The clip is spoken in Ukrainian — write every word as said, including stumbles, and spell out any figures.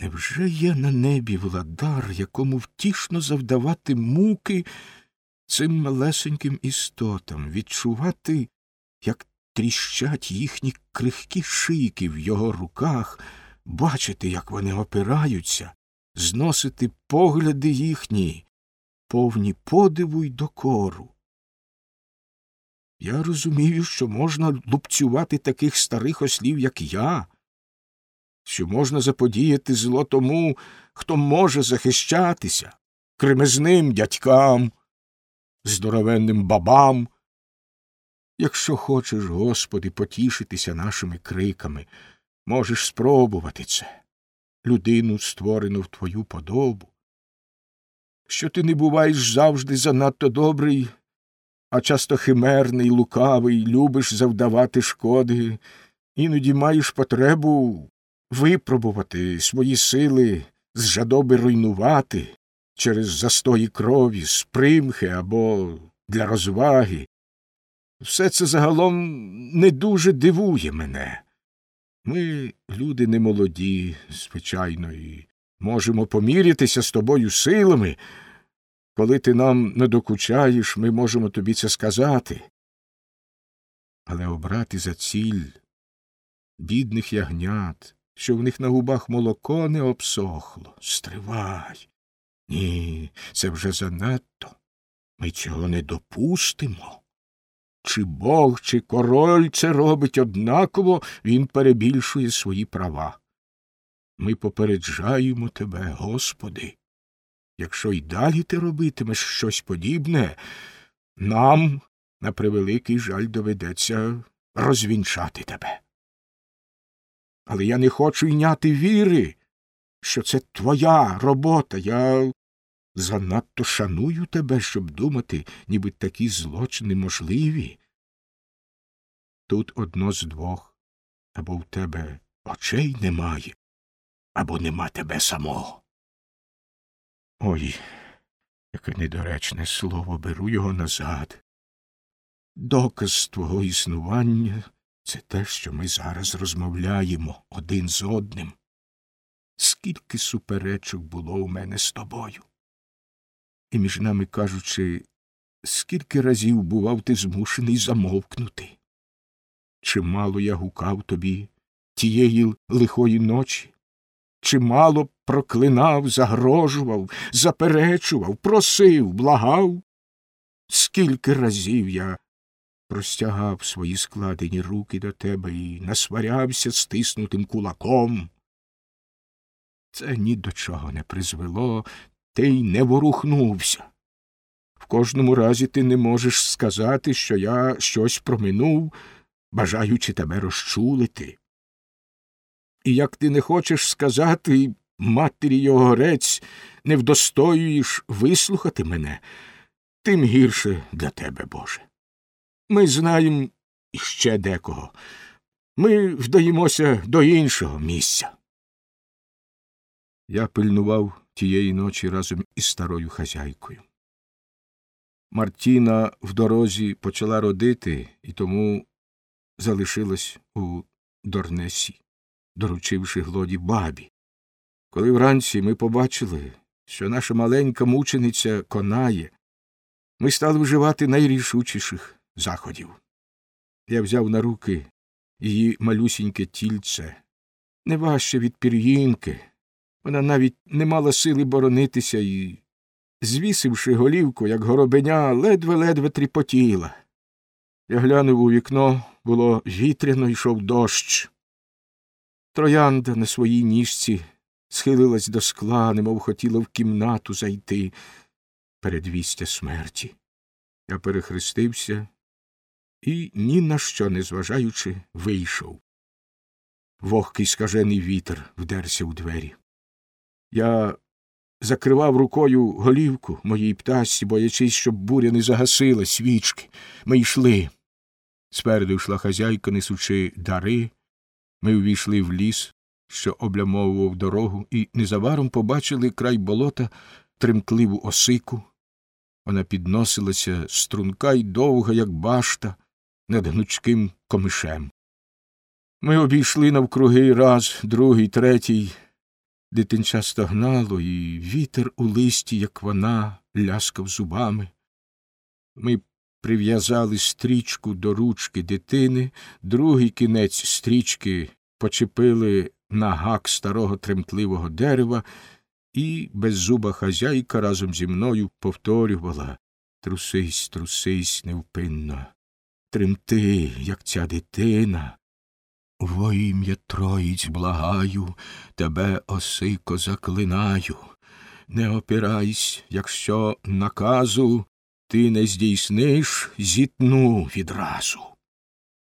Невже є на небі владар, якому втішно завдавати муки цим малесеньким істотам, відчувати, як тріщать їхні крихкі шийки в його руках, бачити, як вони опираються, зносити погляди їхні, повні подиву й докору? Я розумію, що можна лупцювати таких старих ослів, як я, що можна заподіяти зло тому, хто може захищатися, кремезним дядькам, здоровенним бабам. Якщо хочеш, Господи, потішитися нашими криками, можеш спробувати це, людину, створену в Твою подобу. Що ти не буваєш завжди занадто добрий, а часто химерний, лукавий, любиш завдавати шкоди, іноді маєш потребу випробувати свої сили, з жадоби руйнувати через застої крові, з примхи або для розваги. Все це загалом не дуже дивує мене. Ми, люди немолоді, звичайно, і можемо помірятися з тобою силами. Коли ти нам не докучаєш, ми можемо тобі це сказати. Але обрати за ціль бідних ягнят, що в них на губах молоко не обсохло, стривай. Ні, це вже занадто. Ми цього не допустимо. Чи Бог, чи король це робить однаково, він перебільшує свої права. Ми попереджаємо тебе, Господи. Якщо й далі ти робитимеш щось подібне, нам, на превеликий жаль, доведеться розвінчати тебе. Але я не хочу йняти віри, що це твоя робота. Я занадто шаную тебе, щоб думати, ніби такі злочини можливі. Тут одно з двох. Або в тебе очей немає, або нема тебе самого. Ой, яке недоречне слово, беру його назад. Доказ твого існування – це те, що ми зараз розмовляємо один з одним. Скільки суперечок було у мене з тобою. І, між нами кажучи, скільки разів бував ти змушений замовкнути. Чимало я гукав тобі тієї лихої ночі, чимало проклинав, загрожував, заперечував, просив, благав. Скільки разів я простягав свої складені руки до тебе і насварявся стиснутим кулаком. Це ні до чого не призвело, ти й не ворухнувся. В кожному разі ти не можеш сказати, що я щось проминув, бажаючи тебе розчулити. І як ти не хочеш сказати, матері його грець, не вдостоюєш вислухати мене, тим гірше для тебе, Боже. Ми знаємо іще декого. Ми вдаємося до іншого місця. Я пильнував тієї ночі разом із старою хазяйкою. Мартіна в дорозі почала родити, і тому залишилась у Дорнесі, доручивши Глоді бабі. Коли вранці ми побачили, що наша маленька мучениця конає, ми стали вживати найрішучіших заходів. Я взяв на руки її малюсіньке тільце, не важче від пір'їнки. Вона навіть не мала сили боронитися і, звісивши голівку, як горобеня, ледве-ледве тріпотіла. Я глянув у вікно, було вітряно, йшов дощ. Троянда на своїй ніжці схилилась до скла, немов хотіла в кімнату зайти, передвістя смерті. Я перехрестився і, ні на що не зважаючи, вийшов. Вогкий скажений вітер вдерся у двері. Я закривав рукою голівку моїй пташці, боячись, щоб буря не загасила свічки. Ми йшли. Спереду йшла хазяйка, несучи дари. Ми увійшли в ліс, що облямовував дорогу, і незабаром побачили край болота тремтливу осику. Вона підносилася струнка й довга, як башта, над гнучким комишем. Ми обійшли навкруги раз, другий, третій. Дитинча стогнало, і вітер у листі, як вона, ляскав зубами. Ми прив'язали стрічку до ручки дитини, другий кінець стрічки почепили на гак старого тремтливого дерева, і беззуба хазяйка разом зі мною повторювала: «Трусись, трусись невпинно, тремти, як ця дитина. Во ім'я Троїць благаю, тебе, осико, заклинаю. Не опирайсь, якщо наказу ти не здійсниш, зітну відразу».